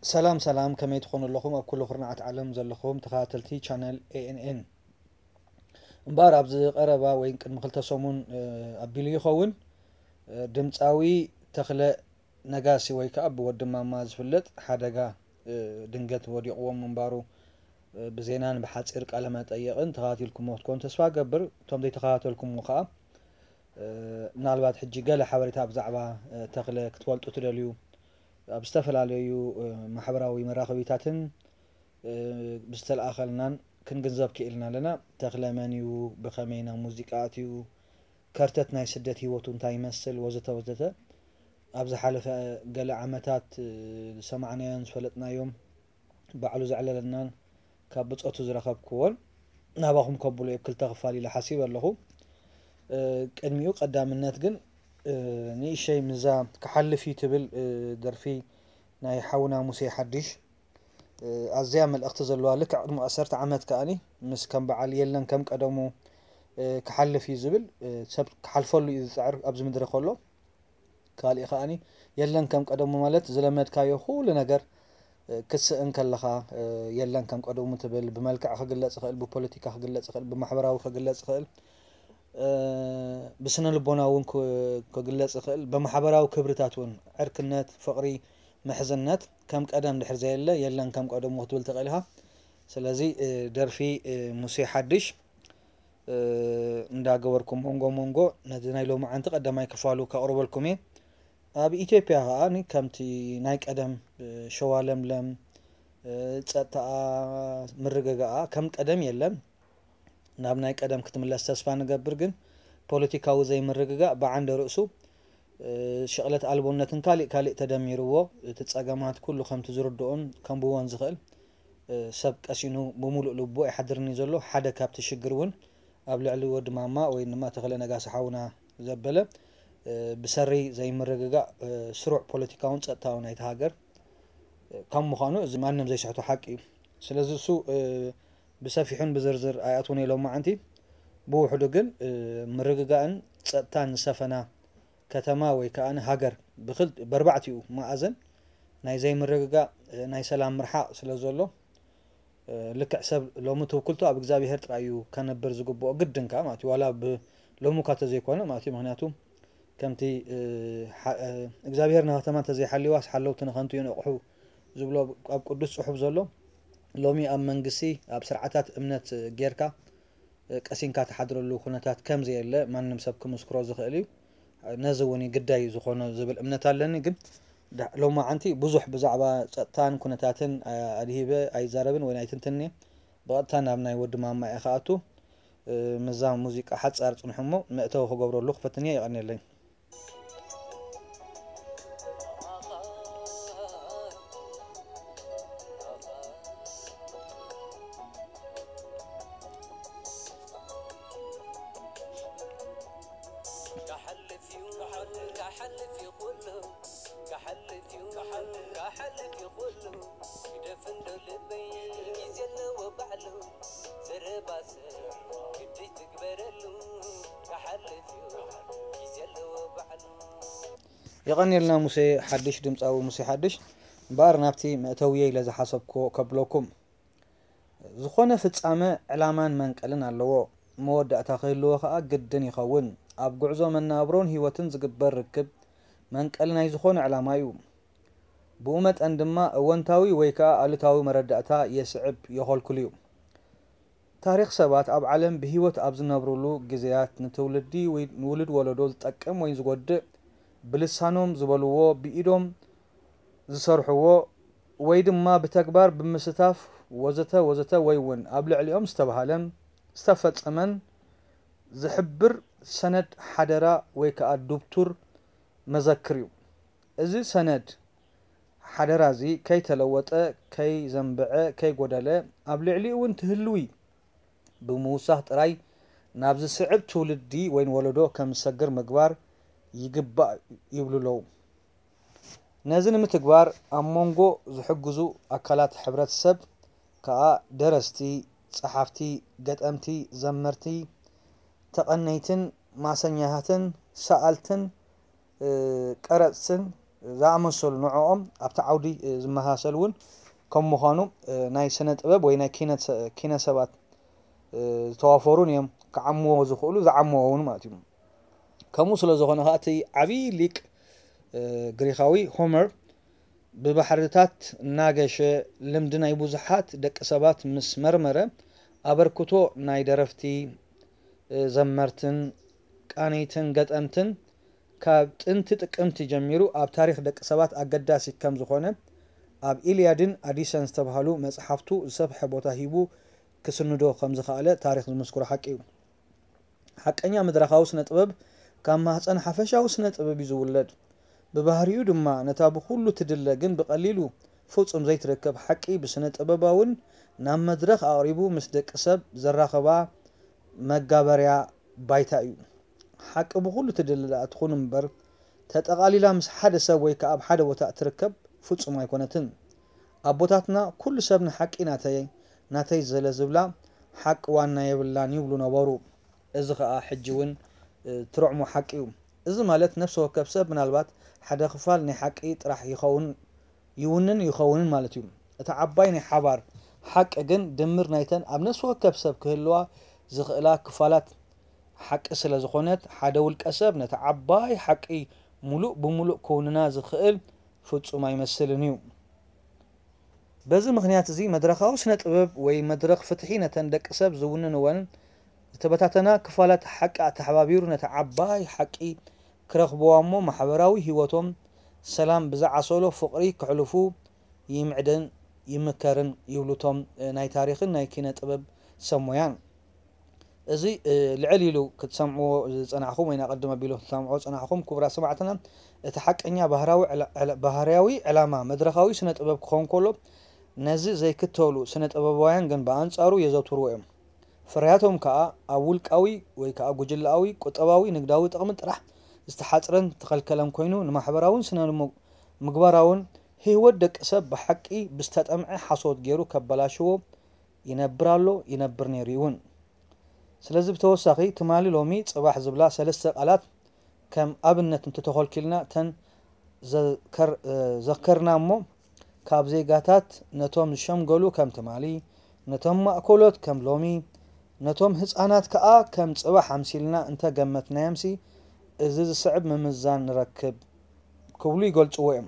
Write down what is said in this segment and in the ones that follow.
سلام سلام كما تكونوا لكم كل خرنعة عالم زلكم تخاتلتي channel ANN مبار أبز قربا وين كن مخلت سومون أبيلي يخون دمتاوي تخلق نجاسي ويك أب ودم ما زفلت حدقة دنجت ودي قوم مبارو بزينان بحث إرك علامات أيقن تخاتلكم وقت كنت سوا قبر توم دي تخاتلكم وخا نالبات حجي قال حواريتها بزعبا تخلق تولت أتلاليو أبستفل عليه محبراوي مراقبيتاتن بستلأخلنا كنجذب كإلنا لنا تغلمانيو بخمينا موزيكاتيو كارتت ناي سدتي وتون تاي مسل وزتا أبز حالة قال عمتات سمعنا ينسفلتنا يوم بعلو زعللنا كابت أتزرخب كول ناباهم كبولو يبكل تغفالي لحسيب اللهو كأنميو قدام الناتقن ني شيء مزا كحل في تبل درفي ناي حونا موسي حدش أزيام الاختزلوا لك مؤثرت عمت كأني مس كم بعلي يلن كم قدمو كحل في زبل سب كحلفلو إذا تعرف أبز مدري خلو قال إخاني يلن كم قدمو مالت زلمت كايو خول نجر كس إنك لخا يلن كم قدمو تبل بملك خجلة سخال ببوليتيكا خجلة سخال بمحبراو خجلة سخال بسنا لبونا ون كجلة سخال بمحبراو كبرتاتون عركنات فقري محزنات كم قدم دحر زي الله يلن كم قدم وقت تقلها سلازي درفي موسي حدش ندا جوركم مونغو ندينا له مع أنت قدم ما يكفالو كأوروبا الكومي أبي إثيوبيا هاني كمتي نايك قدم شوالم لم تتا مرجع كم قدم يلم ناب نايك قدم كتمل استسفان جبرجن بوليتيكاو زي مرجع بعند رأسه شغلت ألبونتن كالي تدميروه تتصاقمات كله خمت زردون كم بوان زخل سب أسينو بمولو لبو يحضرني زلو حدا كابت الشجرون قبل علو ود ماما وإنما تخلي نجاس حاونا زبلة بسري زي مرققة سرع بوليتيكاون تقطعون يتهاجر كم مخانو زمانهم زي شحتو حقي سلازو سو بسافيحون بزرزر آياتوني لو ما عندي بو حدوقن مرققة تقطعن سفنا كتما ويكأن هاجر بخلت بربعتيو ما أزن ناي زي مرققة ناي سلام مرحاء سلازولو لك حساب لو متو كلتو أب إجزابي هرت رأيو كان برز جبوا جدا كماتي ولا لو مكاتب زي كونه ماتي مهنياتهم كمتي إجزابي هرنا تمام تزي حلي واس حلو تنخنتو ينقحو زبلو أب قدس صحب زلو لومي أم منقسي أب سرعتات أمنت جيركا كاسين كات حضر له خناتات كم زي اللي ما نمسبكم مسكروز خالي نزوني قداي زخونه زبل أمنت لني قد لو ما عندي بزح بزعبة تان كنتاتن أديبه أي زاربن وين أي تنتني بقتنا أبناء ود ما أخاتو مزام موسيقى حد صارت نحمو مأتوا خبروا اللغة فتنية يعني لين يغني لنا موسى حدش دمت أو موسى حدش بار نابتي مأتوية لذا حسب كبلوكم زخونة فتسامة إعلامان منقلنا اللو مودة تخيلوه جدا يخون أبقع زمن نابرون هي وتنزق بركب منقلنا يزخون إعلامايو بومت عندما وانتاوي ويكا ألتاوي مردأتا يسعب يهول كل يوم تاريخ سبات أب علم بهيوت أبز نبرولو جزيات نتولدي ونولد ولدول تأكم وين زود بلسانهم زبلوه بإيدهم زصرحوه ويدم ما بتكبر بمستاف وزتا ويون أبلع اليوم استبهالم استفت أمن زحبر سند حدرا ويكا الدكتور مذكريو إذا سند حدرا زي كي تلوت كي زنبع كي قدلا أبلع لي وانت هلوي بموسى تراي نابز صعب تولدي وين ولدو كم سجر مقبار يقبع يبلو نازن متقبار أمونغو زحجزو أكلات حبرات السب كا درستي صحافتي قدمتي زمرتي تقنيتن مع سنيهاتن سألتن قرأتن ዝኣመሰሉ ንዕኦም ኣብቲ ዓውዲ ዝመሳሰሉውን ከም ምዃኑ ናይ ስነ ጥበብ ወይ ናይ ኪነ ሰባት ዝተዋፈሩን እዮም ክዓምዎ ዝኽእሉ ዝዓምዎ እውን ማለት እዩ። ከምኡ ስለ ዝኾነ ከዓ እቲ ዓብይ ሊቅ ግሪኻዊ ሆመር ብባሕርታት እናገሸ ልምዲ ናይ ብዙሓት ደቂ ሰባት ምስ መርመረ ኣበርክቶ ናይ ደረፍቲ ዘመርትን ቃነይትን ገጠምትን ካብ ጥንቲ ጥቅምቲ ጀሚሩ ኣብ ታሪክ ደቂ ሰባት ኣገዳሲ ከም ዝኾነ ኣብ ኢልያድን ኣዲሰን ዝተባሃሉ መጽሓፍቱ ዝሰፍሐ ቦታ ሂቡ ክስንዶ ከም ዝኽኣለ ታሪክ ዝመስክሮ ሓቂ እዩ። ሓቀኛ ምድራኻዊ ስነ ጥበብ ካብ ማህፀን ሓፈሻዊ ስነ ጥበብ እዩ ዝውለድ። ብባህሪኡ ድማ ነታ ብኩሉ ትድለ ግን ብቐሊሉ ፍጹም ዘይትረከብ ሓቂ ብስነ ጥበባውን ናብ መድረኽ ኣቕሪቡ ምስ ደቂ ሰብ ዘራኸባ መጋበርያ ባይታ እዩ። ሓቂ ብኩሉ ትድለ እትኹን እምበር ተጠቓሊላ ምስ ሓደ ሰብ ወይ ከዓ ኣብ ሓደ ቦታ እትርከብ ፍጹም ኣይኮነትን። ኣቦታትና ኩሉ ሰብ ንሓቂ ናተይ ዘለ ዝብላ ሓቂ ዋና የብላን ይብሉ ነበሩ። እዚ ከዓ ሕጂ እውን ትርዕሞ ሓቂ እዩ። እዚ ማለት ነፍሲ ወከፍ ሰብ ምናልባት ሓደ ክፋል ናይ ሓቂ ጥራሕ ይኸውንን ማለት እዩ። እቲ ዓባይ ናይ ሓባር ሓቂ ግን ድምር ናይተን ኣብ ነፍሲ ወከፍ ሰብ ክህልዋ ዝኽእላ ክፋላት ሓቂ ስለ ዝኾነት ሓደ ውልቀ ሰብ ነቲ ዓባይ ሓቂ ሙሉእ ብሙሉእ ክውንና ዝኽእል ፍጹም ኣይመስልን እዩ። በዚ ምክንያት እዚ መድረኻዊ ስነ ጥበብ ወይ መድረኽ ፍትሒ ነተን ደቂ ሰብ ዝውንንወን ዝተበታተና ክፋላት ሓቂ ተሓባቢሩ ነቲ ዓባይ ሓቂ ክረኽብዋ እሞ ማሕበራዊ ሂወቶም ሰላም ብዝዓሰሎ ፍቕሪ ክሕልፉ ይምዕድን ይምከርን ይብሉቶም ናይ ታሪክን ናይ ኪነ ጥበብ ሰሞያን። እዚ ልዕል ኢሉ ክትሰምዕዎ ዝፀናዕኹም ወይ ናቀድም ኣቢሉ ክትሰምዕዎ ዝፀናዕኹም ክቡራት ሰማዕትና እቲ ሓቀኛ ባህርያዊ ዕላማ መድረኻዊ ስነ ጥበብ ክኸውን ከሎ ነዚ ዘይክተሉ ስነ ጥበባውያን ግን ብኣንጻሩ የዘውትርዎ እዮም። ፍርያቶም ከዓ ኣብ ውልቃዊ ወይ ከዓ ጉጅላዊ ቁጠባዊ ንግዳዊ ጥቕሚ ጥራሕ ዝተሓፅረን ተኸልከለን ኮይኑ ንማሕበራውን ስነ ምግባራውን ህይወት ደቂ ሰብ ብሓቂ ብዝተጠምዐ ሓሶት ገይሩ ከበላሽዎ ይነብር ነይሩ እውን። ስለዚ ብተወሳኺ ትማሊ ሎሚ ጽባሕ ዝብላ ሰለስተ ቃላት ከም ኣብነት እንተተኸልኪልና ተን ዘከርና እሞ ካብ ዜጋታት ነቶም ዝሸምገሉ ከም ትማሊ፣ ነቶም ማእኮሎት ከም ሎሚ፣ ነቶም ህፃናት ከዓ ከም ጽባሕ ኣምሲልና እንተገመትናዮምሲ እዚ ዝስዕብ ምምዛን ንረክብ ክብሉ ይገልጽዎ እዮም።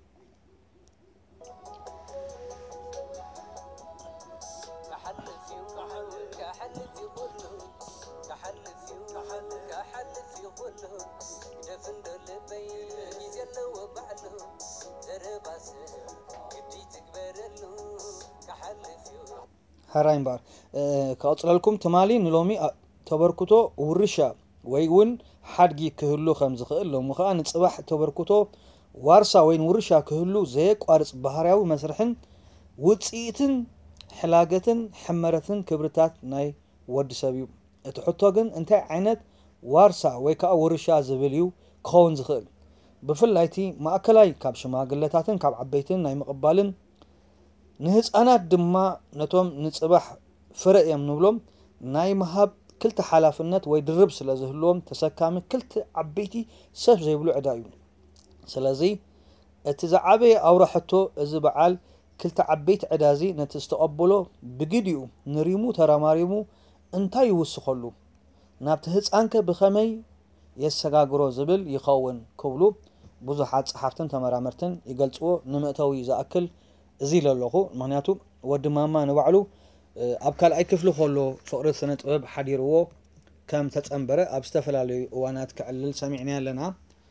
ሃራይምባር ከቕፅለልኩም ትማሊ ንሎሚ ተበርክቶ ውርሻ ወይ እውን ሓድጊ ክህሉ ከም ዝኽእል ሎሚ ከዓ ንጽባሕ ተበርክቶ ዋርሳ ወይ ውርሻ ክህሉ ዘየቋርጽ ባህርያዊ መስርሕን ውጽኢትን ሕላገትን ሕመረትን ክብርታት ናይ ወዲ ሰብ እዩ። እቲ ሕቶ ግን እንታይ ዓይነት ዋርሳ ወይ ከዓ ውርሻ ዝብል እዩ ክኸውን ዝኽእል? ብፍላይቲ ማእከላይ ካብ ሽማግለታትን ካብ ዓበይትን ናይ ምቕባልን ንህፃናት ድማ ነቶም ንጽባሕ ፍረ እዮም ንብሎም ናይ መሃብ ክልተ ሓላፍነት ወይ ድርብ ስለ ዝህልዎም ተሰካሚ ክልተ ዓበይቲ ሰብ ዘይብሉ ዕዳ እዩ። ስለዚ እቲ ዝዓበየ ኣውራሕቶ እዚ በዓል ክልተ ዓበይቲ ዕዳዚ ነቲ ዝተቐበሎ ብግዲኡ ንሪሙ ተረማሪሙ እንታይ ይውስኸሉ ናብቲ ህፃንከ ብኸመይ የሰጋግሮ ዝብል ይኸውን ክብሉ ብዙሓት ጸሓፍትን ተመራመርትን ይገልጽዎ። ንምእተዊ ዝኣክል እዚ ለለኹ ምክንያቱ ወዲ ማማ ንባዕሉ ኣብ ካልኣይ ክፍሊ ከሎ ፍቕሪ ስነ ጥበብ ሓዲርዎ ከም ተጸንበረ ኣብ ዝተፈላለዩ እዋናት ክዕልል ሰሚዕና ኣለና።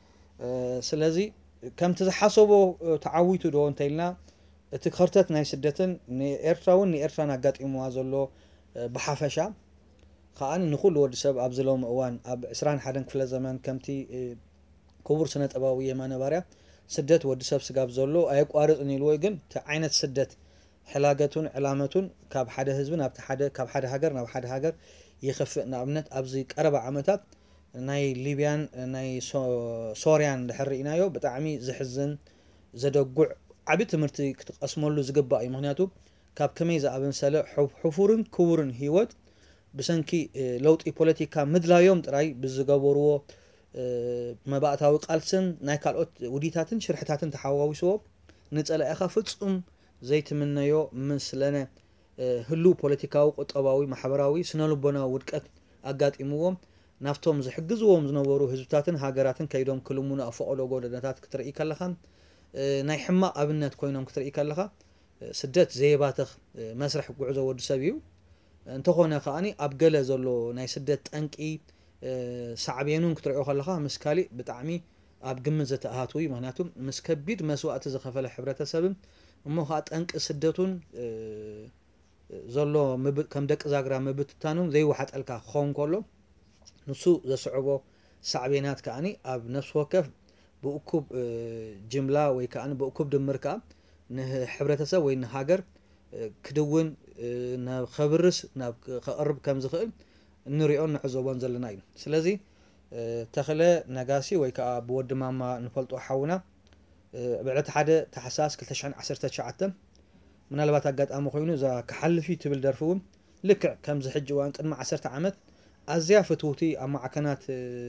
ስለዚ ከምቲ ዝሓሰቦ ተዓዊቱ ዶ እንተኢልና እቲ ክርተት ናይ ስደትን ንኤርትራውን ንኤርትራን ኣጋጢምዋ ዘሎ ብሓፈሻ ከዓኒ ንኩሉ ወዲ ሰብ ኣብ ዝለውም እዋን ኣብ 21 ክፍለ ዘመን ከምቲ ክቡር ስነ ጥበባዊ የማነ ባርያ ስደት ወዲ ሰብ ስጋብ ዘሎ ኣየቋርጽን ኢልዎ ግን እቲ ዓይነት ስደት ሕላገቱን ዕላመቱን ካብ ሓደ ህዝቢ ናብቲ ሓደ ካብ ሓደ ሃገር ናብ ሓደ ሃገር ይኸፍእ። ንኣብነት ኣብዚ ቀረባ ዓመታት ናይ ሊብያን ናይ ሶርያን ድሕር ኢናዮ ብጣዕሚ ዝሕዝን ዘደጉዕ ዓቢ ትምህርቲ ክትቀስመሉ ዝግባእ እዩ። ምክንያቱ ካብ ከመይ ዝኣበንሰለ ሕፉርን ክቡርን ህይወት ብሰንኪ ለውጢ ፖለቲካ ምድላዮም ጥራይ ብዝገበርዎ መባእታዊ ቃልስን ናይ ካልኦት ውዲታትን ሽርሕታትን ተሓዋዊስዎ ንጸላኢኻ ፍጹም ዘይትምነዮ ምስለነ ህሉ ፖለቲካዊ ቁጠባዊ ማሕበራዊ ስነልቦናዊ ውድቀት ኣጋጢምዎም ናፍቶም ዝሕግዝዎም ዝነበሩ ህዝብታትን ሃገራትን ከይዶም ክልሙኑ ኣፈቐሎ ጎደናታት ክትርኢ ከለኻ ናይ ሕማቕ ኣብነት ኮይኖም ክትርኢ ከለኻ ስደት ዘየባትኽ መስርሕ ጉዕዞ ወዲ ሰብ እዩ እንተኾነ ከዓኒ ኣብ ገለ ዘሎ ናይ ስደት ጠንቂ ሳዕቤኑን ክትሪኦ ከለኻ ምስ ካሊእ ብጣዕሚ ኣብ ግምት ዘተኣሃቱ እዩ ምክንያቱ ምስ ከቢድ መስዋእቲ ዝኸፈለ ሕብረተሰብን እሞ ከዓ ጠንቂ ስደቱን ዘሎ ከም ደቂ ዛግራ ምብትታኑን ዘይወሓጠልካ ክኸውን ከሎ ንሱ ዘስዕቦ ሳዕቤናት ከዓኒ ኣብ ነፍሲ ወከፍ ብእኩብ ጅምላ ወይ ከዓኒ ብእኩብ ድምር ከዓ ንሕብረተሰብ ወይ ንሃገር ክድውን ናብ ከብርስ ናብ ከቕርብ ከም ዝኽእል እንሪኦን ንዕዘቦን ዘለና እዩ ስለዚ ተኽለ ነጋሲ ወይ ከዓ ብወዲ ማማ ንፈልጦ ሓውና ብዕለት ሓደ ታሕሳስ 2019 ምናልባት ኣጋጣሚ ኮይኑ እዛ ክሓልፊ ትብል ደርፊ እውን ልክዕ ከምዚ ሕጂ እዋን ቅድሚ 10 ዓመት ኣዝያ ፍትውቲ ኣብ ማዕከናት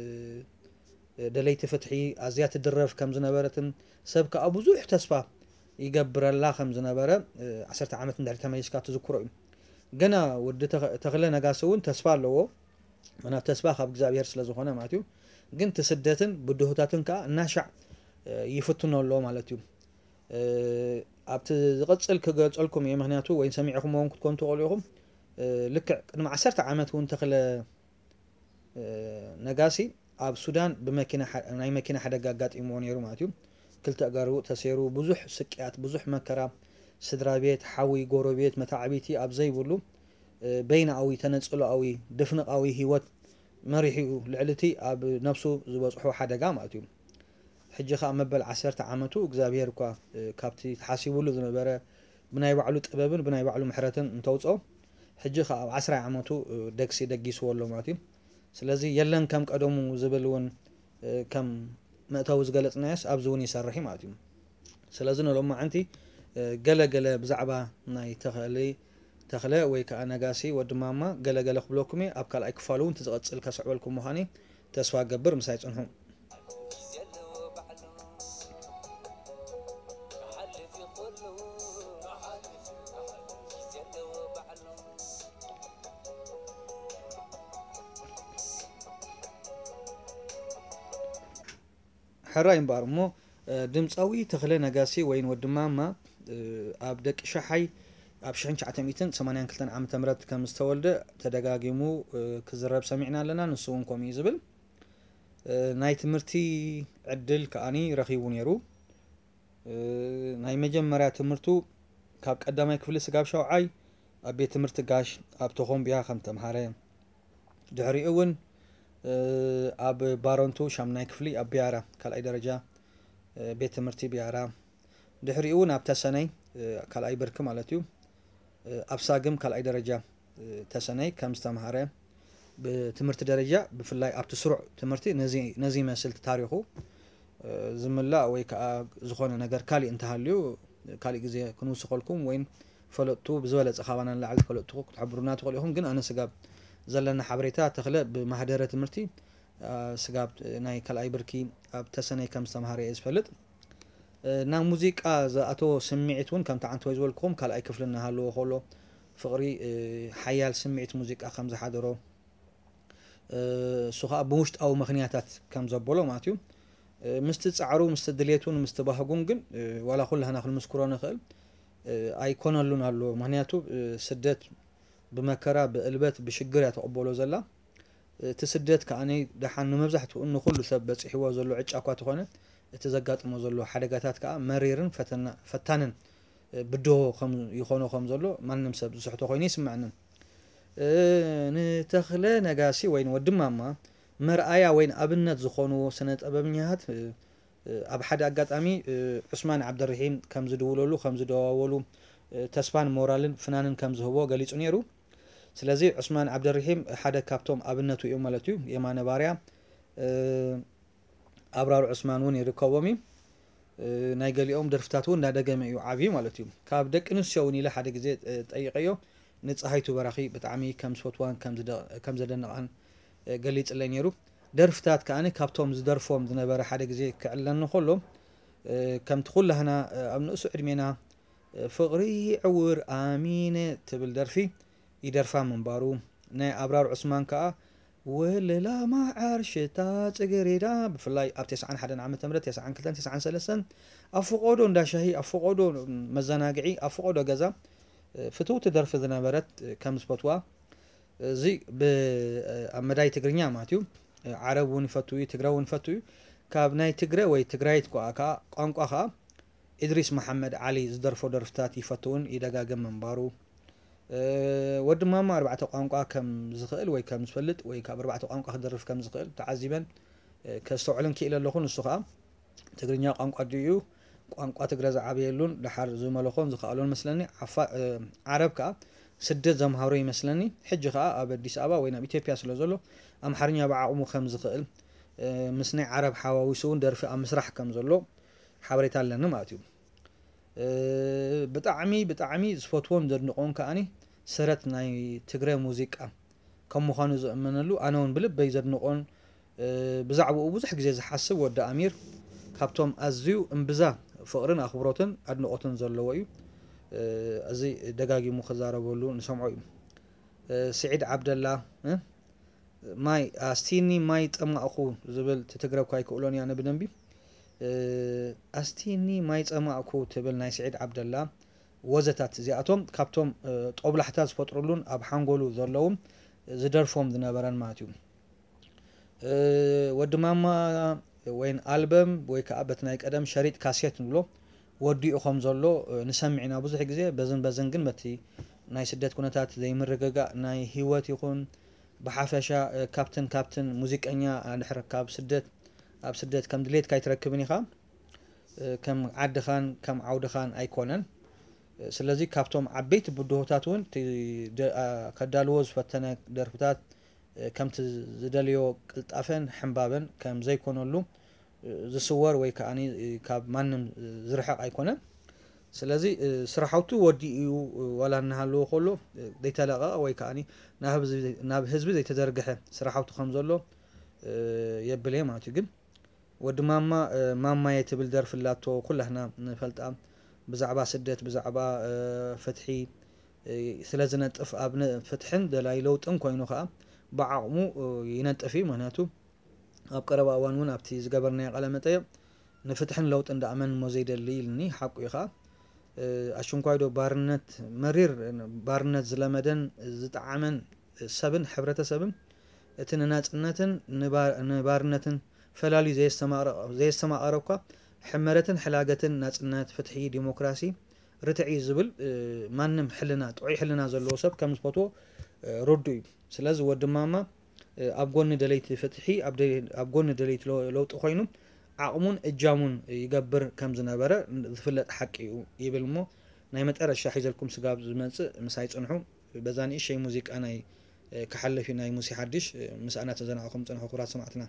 ደለይቲ ፍትሒ ኣዝያ ትድረፍ ከም ዝነበረትን ሰብ ከዓ ብዙሕ ተስፋ ይገብረላ ከም ዝነበረ 10 ዓመት እንድሕር ተመይስካ ትዝክሮ እዩ ገና ወዲ ተኽለ ነጋሲ እውን ተስፋ ኣለዎ ምክንያቱ ተስፋ ካብ እግዚኣብሔር ስለ ዝኾነ ማለት እዩ ግን ትስደትን ብድሆታትን ከዓ እናሻዕ ይፍትኖ ኣሎ ማለት እዩ ኣብቲ ዝቕፅል ክገልፀልኩም እየ ምክንያቱ ወይ ሰሚዕኹም እውን ክትኮኑ ትኽእሉ ኢኹም ልክዕ ቅድሚ 10 ዓመት እውን ተኽለ ነጋሲ ኣብ ሱዳን ብመኪና ናይ መኪና ሓደጋ ኣጋጢምዎ ነይሩ ማለት እዩ ክልተ እጋሩ ተሰይሩ ብዙሕ ስቅያት ብዙሕ መከራ ስድራ ቤት ሓዊ ጎረቤት መታዓቢቲ ኣብ ዘይብሉ በይናዊ ተነፅሎኣዊ ድፍንቃዊ ሂወት መሪሒኡ ልዕልቲ ኣብ ነፍሱ ዝበፅሖ ሓደጋ ማለት እዩ ሕጂ ከዓ መበል 10 ዓመቱ እግዚኣብሔር እኳ ካብቲ ተሓሲቡሉ ዝነበረ ብናይ ባዕሉ ጥበብን ብናይ ባዕሉ ምሕረትን እንተውፅኦ ሕጂ ከዓ ኣብ 10 ዓመቱ ደግሲ ደጊስዎ ኣሎ ማለት እዩ ስለዚ የለን ከም ቀደሙ ዝብል እውን ከም መእተዊ ዝገለጽናያስ ኣብዚ እውን ይሰርሕ ማለት እዩ ስለዚ ንሎማዓንቲ ገለገለ ብዛዕባ ናይ ተኽለ ወይ ከዓ ነጋሲ ወዲ ማማ ገለገለ ክብለኩም እየ ኣብ ካልኣይ ክፋል እውን ትዝቐፅል ከስዕበልኩም ምዃነ ተስፋ ገብር ምሳይ ፅንሑ ሕራይ እምበር እሞ ድምፃዊ ተኽለ ነጋሲ ወይን ወዲ ማማ ኣብ ደቂ ሸሓይ ኣብ 1982 ዓመተ ምህረት ከም ዝተወልደ ተደጋጊሙ ክዝረብ ሰሚዕና ኣለና ንሱ እውን ከምኡ እዩ ዝብል ናይ ትምህርቲ ዕድል ከዓኒ ረኺቡ ነይሩ ናይ መጀመርያ ትምህርቱ ካብ ቀዳማይ ክፍሊ ስጋብ ሻውዓይ ኣብ ቤት ትምህርቲ ጋሽ ኣብ ተኾምቢያ ከም ተምሃረ ድሕሪኡ እውን ኣብ ባሮንቱ ሻምናይ ክፍሊ ኣብ ቢያራ ካልኣይ ደረጃ ቤት ትምህርቲ ቢያራ ድሕሪኡ እውን ኣብ ተሰነይ ካልኣይ ብርኪ ማለት እዩ ኣብ ሳግም ካልኣይ ደረጃ ተሰነይ ከም ዝተምሃረ ብትምህርቲ ደረጃ ብፍላይ ኣብቲ ስሩዕ ትምህርቲ ነዚ መስል ታሪኹ ዝምላእ ወይ ከዓ ዝኾነ ነገር ካሊእ እንተሃልዩ ካሊእ ግዜ ክንውስኸልኩም ወይ ፈለጥቱ ብዝበለፀ ካባና ንላዕሊ ፈለጥቱ ክትሕብሩና ትኽእሉ ኢኹም ግን ኣነ ስጋብ ዘለና ሓበሬታ ተኽለ ብማህደረ ትምህርቲ ስጋብ ናይ ካልኣይ ብርኪ ኣብ ተሰነይ ከም ዝተምሃረ እየ ዝፈልጥ ናብ ሙዚቃ ዝኣተወ ስምዒት እውን ከምቲ ዓንቲ ወይ ዝበልክኹም ካልኣይ ክፍሊ እናሃለዎ ከሎ ፍቕሪ ሓያል ስምዒት ሙዚቃ ከም ዝሓደሮ እሱ ከዓ ብውሽጣዊ ምክንያታት ከም ዘበሎ ማለት እዩ ምስቲ ፃዕሩ ምስቲ ድሌቱን ምስቲ ባህጉን ግን ዋላ ኩላህና ክንምስክሮ ንኽእል ኣይኮነሉን ኣሎ ምክንያቱ ስደት ብመከራ ብእልበት ብሽግር እያ ተቐበሎ ዘላ እቲ ስደት ከዓኒ ደሓን ንመብዛሕትኡ ንኩሉ ሰብ በፂሕዎ ዘሎ ዕጫ እኳ ተኾነ እቲ ዘጋጥሞ ዘሎ ሓደጋታት ከዓ መሪርን ፈታንን ብድሆ ይኾኖ ከም ዘሎ ማንም ሰብ ዝስሕቶ ኮይኑ ይስምዐኒ ንተኽለ ነጋሲ ወይ ወዲ ማማ መርኣያ ወይ ኣብነት ዝኾንዎ ስነ ጥበበኛታት ኣብ ሓደ ኣጋጣሚ ዑስማን ዓብደርሒም ከም ዝድውለሉ ከም ዝደዋወሉ ተስፋን ሞራልን ፍናንን ከም ዝህቦ ገሊጹ ነይሩ ስለዚ ዑስማን ዓብደርሒም ሓደ ካብቶም ኣብነቱ እዩ ማለት እዩ የማነ ባርያ ኣብራር ዑስማን እውን ይርከቦም እዩ ናይ ገሊኦም ደርፍታት እውን እንዳደገመ እዩ ዓብዩ ማለት እዩ ካብ ደቂ ኣንስትዮ እውን ኢለ ሓደ ግዜ ጠይቀዮ ንፀሃይቱ በራኺ ብጣዕሚ ከም ዝፈትዋን ከም ዘደንቃን ገሊፅለይ ነይሩ درفتات كأني كابتوم زدرفوم زنبرة حدا جزي كعلن كله كم تقول هنا أمن أسو عدمينا فقري عور آمين تبل درفي يدرفا من بارو نا أبرار عثمان كا ولا ما عرشتا تجريدا بفلاي أب 91 عام تمرت 92 93 أفقودو ندا شهي أفقودو مزناقعي أفقودو جزا فتو تدرف زنبرت كم سبتوا زي بمداي تجرينيا ماتيو عرب ونفتوي تجرا ونفتوي كابناي تجرا وي تجرايت كواكا قانقاها إدريس محمد علي زدرفو درفتات يفتون يدقاقم من بارو ود ماما 4 قانقا كم زخيل وي كم زفلت وي كاب 4 قانقا خدرف كم زخيل تعذبا كستوعلن كي الى لخون السخا تجرينيا قانقا ديو قانقا تجرا زعابيلون دحر زملخون زخالون مسلني عرب كا سدد زمهارو يمسلني حج خا اب اديس ابا وينا ايثيوبيا سلازلو امحرنيا بعقمو خم زخيل مسني عرب حواويسون درف امسرح كم زلو حبريت لنا ماتيو بطعمي زفوتوم درنقون كاني سرت ناي تجري موسيقى كم مخانو زأمنلو انا ون بلب بيزدنقون بزعبو بزح غزي زحسب ود امير كابتوم ازيو امبزا فقرن اخبروتن ادنقوتن زلو ايو ازي دغاغي مخزاربولو نسمعو سعيد عبد الله ماي استيني ماي طماخو زبل تتجرب كاي كولون يعني بدنبي استيني ماي طماخو تبل ناي سعيد عبد الله وزتات زياتهم كابتوم طبلحتا زفطرلون اب حانغولو زلوم زدرفوم زنبران ماتيو ودماما وين ألبوم وي كابت ناي قدم شريط كاسيت نبلو وديوخم زلو نسمعنا بزح غزي بزن كن متي ناي سدت كونتات زي مرغغا ناي هيوت يكون بحافشا كابتن موزيقانيا نحركاب سدت اب سدت كم دليت كاي تركبني خا كم عدخان كم عودخان ايكونن سلازي كابتوم عبيت بدوتاتون كدالوز فتنا درفتات كم تزدليو قلطافن حنبابن كم زي كونولو زسور وي كاني كاب مانم زرحق ايكونن سلازي سرحوتو وديو ولا نهالو كله ديتلاقا وي كاني ناب حزب زي تزرغخ سرحوتو خمزلو يبلي ماتي ግን ودماما ماما يتبل درفلاتو كلنا نفلطا بزعبا سدت بزعبا فتحي سلازنطف ابن فتحن دلاي لوطن كوينو خا بعقمو ينطفي معناتو اب قربا وانون ابتي زغبرنا قلمطيب نفتحن لوط اند امن موزيدلي لني حقو يخا اشنكايدو بارنت مرير بارنت زلمدن زطعمن سبن حبرته سبن اتنناصنتن نبارنتن فلالي زي استمارقا حمرتن حلاقتن ناصنت فتحي ديمقراسي رتعي زبل مانم حلنا طوي حلنا زلو سب كم سبوتو ردو سلاز ودماما ابغون دليت فتحي ابغون دليت لوط خوينو عقمون اجامون يغبر كم زنبره زفلط حقي يبلمو ناي مطرش حيزلكم سغاب زمص مساي صنحو بزاني شي موزيقا ناي كحلفي ناي موسي حدش مسانا تزناكم صنحو كرات سمعتنا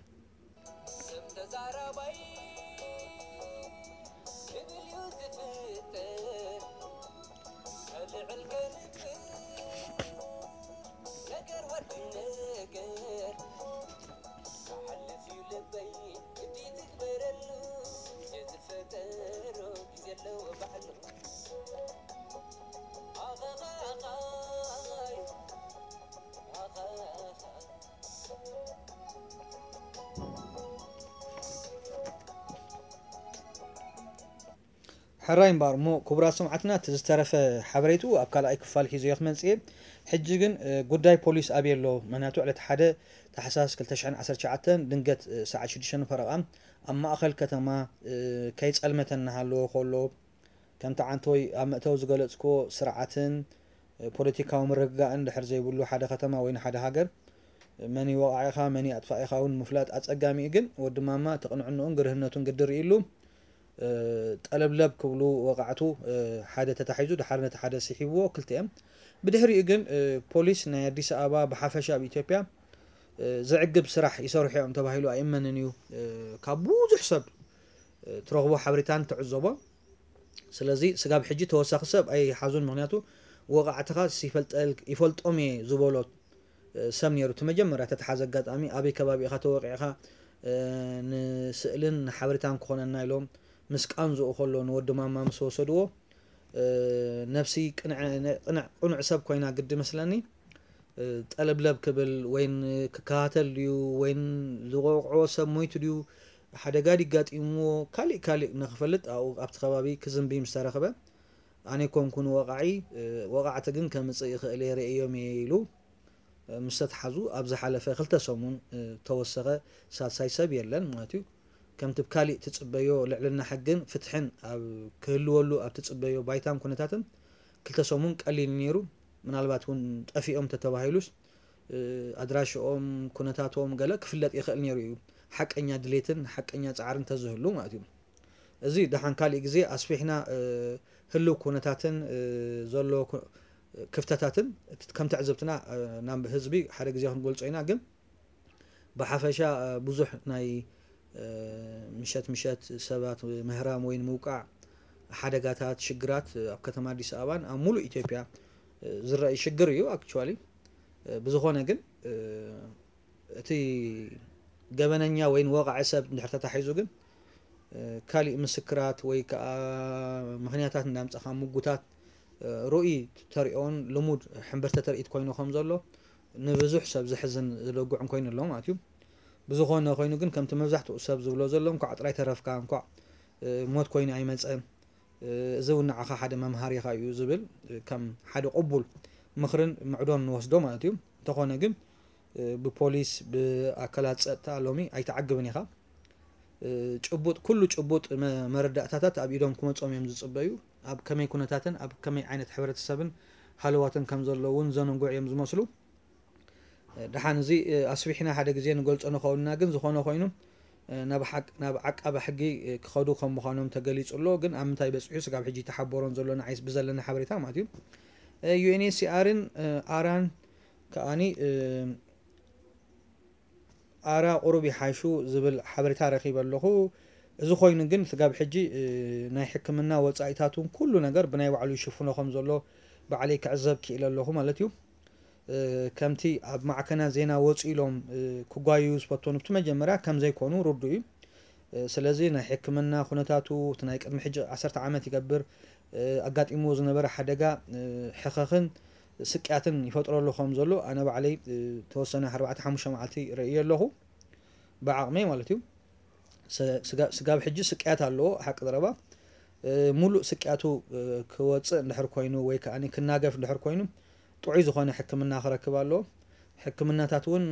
حراين بارمو كبرى سمعتنا تزترف حبريتو ابكالاي كفال هيزو يخمنصي حجي كن غداي بوليس ابيلو مناتو على حدا تحساس 2019 دنقت ساعه 6 فرقام اما اخل كتما كيصلمتن هالو خلو كم تعنتوي امتو زغلصكو سرعتن بوليتيكاو مرغا اند حر زيبلو حدا كتما وين حدا هاجر مني وقعيخا مني اطفائخاون مفلات اصقامي كن ودماما تقنعنون غرهنتون قدر يلو طلبلب كبلو وقعتو حدا تتحيزو دحرنا حدا سيحيبو كلتيام بدهري اجن بوليس نا اديس ابا بحفشا بايثيوبيا زعقب سراح يسرحيهم تباهيلو ايمننيو كابوز حساب ترغبو حبريتان تعزبو سلازي سغاب حجي توسخ سب اي حزون مغنياتو وقعتها سيفلط يفلطومي زبولوت ሰብ ነይሩ ተመጀመርያ ተተሓዘ ኣጋጣሚ ኣበይ ከባቢ ኢኻ ተወቂዕኻ ንስእልን ሓበሬታን ክኾነና ኢሎም ምስ ቃንዝኡ ከሎ ንወዲ ማማ ምስ ወሰድዎ ነፍሲ ቅኑዕ ሰብ ኮይና ግዲ መስለኒ ጠለብለብ ክብል ወይን ክከታተል ድዩ ወይን ዝወቅዖ ሰብ ሞይቱ ድዩ ሓደጋ ዲጋጢምዎ ካሊእ ንኽፈልጥ ኣብቲ ከባቢ ክዝንቢ ምስ ተረኸበ ኣነ ኮንኩን ወቃዒ ወቃዕቲ ግን ከምፅእ ይኽእል የርእዮም ኢሉ ምስ ተተሓዙ ኣብ ዝሓለፈ 2 ሰሙን ተወሰኸ ሳልሳይ ሰብ የለን ማለት እዩ ከምቲ ካሊእ ትፅበዮ ልዕልና ሕግን ፍትሕን ኣብ ክህልወሉ ኣብ ትፅበዮ ባይታን ኩነታትን 2 ሰሙን ቀሊል ነይሩ ምናልባት እውን ጠፊኦም ተተባሂሉስ ኣድራሽኦም ኩነታቶም ገለ ክፍለጥ ይኽእል ነይሩ እዩ ሓቀኛ ድሌትን ሓቀኛ ፃዕርን ተዝህሉ ማለት እዩ እዚ ደሓን ካሊእ ግዜ ኣስፊሕና ህልው ኩነታትን ዘሎ ክፍተታትን ከም ትዕዝብትና ናብ ህዝቢ ሓደ ግዜ ክንገልጾ ኢና ግን ብሓፈሻ ብዙሕ ናይ ምሸት ሰባት ምህራም ወይ ምውቃዕ ሓደጋታት ሽግራት ኣብ ከተማ ኣዲስ ኣበባን ኣብ ሙሉእ ኢትዮጵያ ዝረአይ ሽግር እዩ ኣክቹዋሊ ብዝኾነ ግን እቲ ገበነኛ ወይ ወቃዒ ሰብ እንድሕር ተታሒዙ ግን ካሊእ ምስክራት ወይ ከዓ ምክንያታት እንዳምፀኻ ሙጉታት ሩኡይ ተሪኦን ልሙድ ሕምብርተ ተርኢት ኮይኑ ከም ዘሎ ንብዙሕ ሰብ ዝሕዝን ዝለጉዕን ኮይኑ ኣሎ ማለት እዩ ብዝኾነ ኮይኑ ግን ከምቲ መብዛሕትኡ ሰብ ዝብሎ ዘሎ እንኳዕ ጥራይ ተረፍካ እንኳዕ ሞት ኮይኑ ኣይመፀን እዚ እውን ንዓኻ ሓደ መምሃር ኢኻ እዩ ዝብል ከም ሓደ ቅቡል ምክርን ምዕዶን ንወስዶ ማለት እዩ እንተኾነ ግን ብፖሊስ ብኣካላት ፀጥታ ሎሚ ኣይተዓግብን ኢኻ ጭቡጥ ኩሉ ጭቡጥ መረዳእታታት ኣብ ኢዶም ክመፆም እዮም ዝፅበዩ ኣብ ከመይ ኩነታትን ኣብ ከመይ ዓይነት ሕብረተሰብን ሃልዋትን ከም ዘለውን ዘነጉዕ እዮም ዝመስሉ ድሓን እዚ ኣስቢሕና ሓደ ግዜ ንገልፆ ንኸውልና ግን ዝኾነ ኮይኑ ናብ ዓቃቢ ሕጊ ክኸዱ ከም ምዃኖም ተገሊጹ ኣሎ ግን ኣብ ምንታይ በፂሑ ስጋብ ሕጂ ተሓበሮን ዘሎና ዓይስ ብዘለና ሓበሬታ ማለት እዩ ዩኤንኤችሲአርን ኣራን ከዓኒ ኣራ ቁሩብ ይሓይሹ ዝብል ሓበሬታ ረኺበ ኣለኹ እዚ ኮይኑ ግን ስጋብ ሕጂ ናይ ሕክምና ወፃኢታቱን ኩሉ ነገር ብናይ ባዕሉ ይሽፍኖ ከም ዘሎ ባዕለይ ክዕዘብ ክኢለ ኣለኹ ማለት እዩ ከምቲ ኣብ ማዕከና ዜና ወፂኡ ኢሎም ክጓዩ ዝፈተኑ ብቲ መጀመርያ ከም ዘይኮኑ ርዱ እዩ ስለዚ ናይ ሕክምና ኩነታቱ እቲ ናይ ቅድሚ ሕጂ 10 ዓመት ይገብር ኣጋጢሞ ዝነበረ ሓደጋ ሕኸኽን ስቅያትን ይፈጥረሉ ከም ዘሎ ኣነ ባዕለይ ተወሰነ 4-5 መዓልቲ ርእየ ኣለኹ ብዓቕመይ ማለት እዩ ስጋብ ሕጂ ስቅያት ኣለዎ ሓቂ ዘረባ ሙሉእ ስቅያቱ ክወፅእ እንድሕር ኮይኑ ወይ ከዓኒ ክናገፍ እንድሕር ኮይኑ ጥዑይ ዝኾነ ሕክምና ክረክብ ኣሎ ሕክምናታት እውን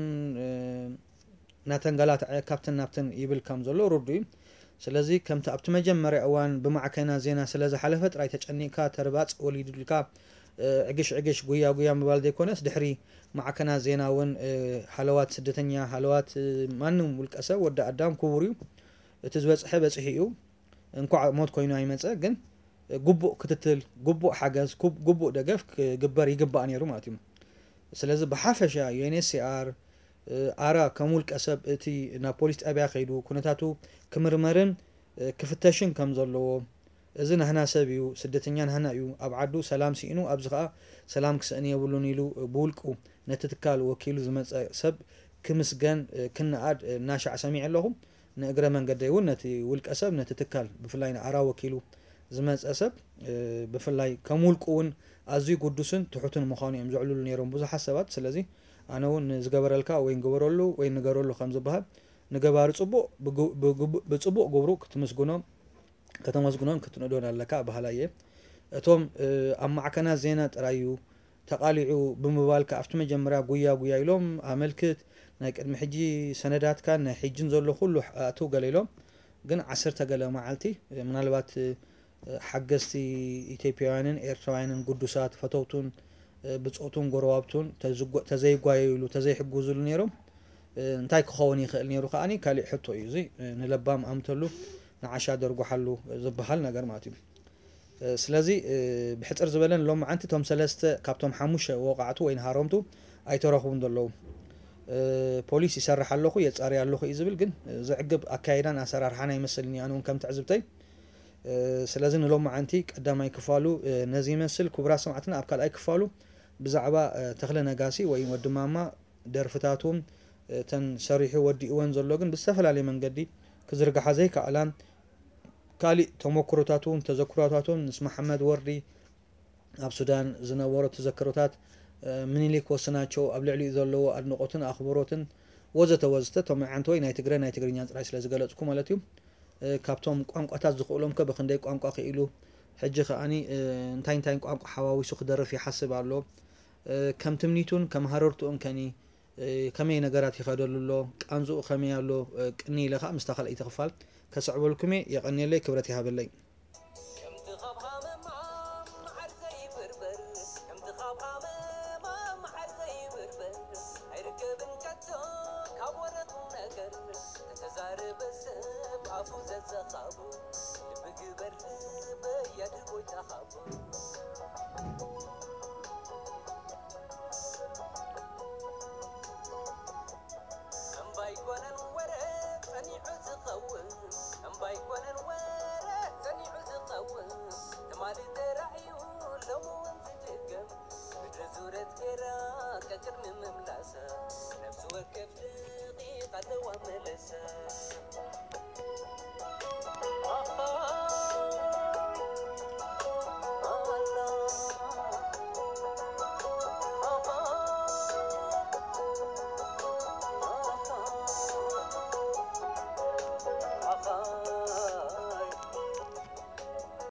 ናተንገላትዐ ካብትን ናብትን ይብል ከም ዘሎ ርዱ እዩ ስለዚ ከምቲ ኣብቲ መጀመርያ እዋን ብማዕከና ዜና ስለ ዝሓለፈ ጥራይ ተጨኒቕካ ተርባፅ ወሊዱልካ ዕግሽ ጉያ ምባል ዘይኮነስ ድሕሪ ማዕከና ዜና እውን ሃለዋት ስደተኛ ሃለዋት ማንም ውልቀ ሰብ ወዲ ኣዳም ክቡር እዩ እቲ ዝበፅሐ በፂሒ እዩ እንኳዕ ሞት ኮይኑ ኣይመፀ ግን ግቡእ ክትትል ግቡእ ሓገዝ ግቡእ ደገፍ ክግበር ይግባእ ነይሩ ማለት እዩ ስለዚ ብሓፈሻ ዩኤንኤችሲአር ኣራ ከም ውልቀ ሰብ እቲ ናብ ፖሊስ ጣብያ ከይዱ ኩነታቱ ክምርመርን ክፍተሽን ከም ዘለዎ እዚ ናህና ሰብ እዩ ስደተኛ ናህና እዩ ኣብ ዓዱ ሰላም ሲኢኑ ኣብዚ ከዓ ሰላም ክስእን የብሉን ኢሉ ብውልቁ ነቲ ትካል ወኪሉ ዝመፀ ሰብ ክምስገን ክነኣድ ናሻዕ ሰሚዕ ኣለኹ ንእግረ መንገደይ እውን ነቲ ውልቀ ሰብ ነቲ ትካል ብፍላይ ንኣራ ወኪሉ ዝመፀ ሰብ ብፍላይ ከም ውልቁ እውን ኣዝዩ ቅዱስን ትሑትን ምዃኑ እዮም ዝዕልሉ ነይሮም ብዙሓት ሰባት ስለዚ ኣነ እውን ዝገበረልካ ወይ ንግበረሉ ወይ ንገረሉ ከም ዝበሃል ንገባሪ ፅቡቅ ብፅቡቅ ግብሩ ከተመስግኖን ክትንእዶን ኣለካ ባህላ እየ እቶም ኣብ ማዕከና ዜና ጥራዩ ተቃሊዑ ብምባልካ ኣብቲ መጀመርያ ጉያ ኢሎም ኣመልክት ናይ ቅድሚ ሕጂ ሰነዳትካ ናይ ሕጂን ዘሎ ኩሉ ኣቱ ገለ ኢሎም ግን 10 ገለ መዓልቲ ምናልባት ሓገዝቲ ኢትዮጵያውያንን ኤርትራውያንን ቅዱሳት ፈተውቱን ብፆቱን ጎረባብቱን ተዘይጓየሉ ተዘይሕግዙሉ ነይሮም እንታይ ክኸውን ይኽእል ነይሩ ከዓኒ ካሊእ ሕቶ እዩ እዚ ንለባም ኣምተሉ ንዓሻ ደርጓሓሉ ዝበሃል ነገር ማለት እዩ ስለዚ ብሕፅር ዝበለን ሎም ዓንቲ ቶም 3 ካብቶም 5 ወቃዕቱ ወይ ሃረምቱ ኣይተረኽቡን ዘለዉ ፖሊስ ይሰርሕ ኣለኹ የፃሪ ኣለኹ እዩ ዝብል ግን ዝዕግብ ኣካይዳን ኣሰራርሓን ኣይመስልኒ ኣነ እውን ከም ትዕዝብተይ ስለዚ ንሎም ዓንቲ ቀዳማይ ክፋሉ ነዚ ይመስል ክቡራት ሰማዕትና ኣብ ካልኣይ ክፋሉ ብዛዕባ ተክለ ነጋሲ ወይ ወዲ ማማ درفتاتهم تن سريح ودي وين زلوجن بالسفل على من قدي كزرق حزيك على كالي تمكرتاتهم تذكراتهم نس محمد وردي اب سودان زنورو تذكرتات منيليك وسناچو ابل علي زلو ادنقوتن اخبروتن وزته وزته تم عنتوي ناي تگرينيا صراي سلازغلصكو مالتيو كابتوم قانقوتات زخولهم كبخندي قانقا خيلو حجي خاني انتاين قانقا حواويسو خدرف يحسب الله كم تمنيتون كم هررتون كاني كمي نغرات يخدللو قانزو خمي يالو قني لخا مستخل يتخفال كسعبلكمي يقني لي كبرتي هابلي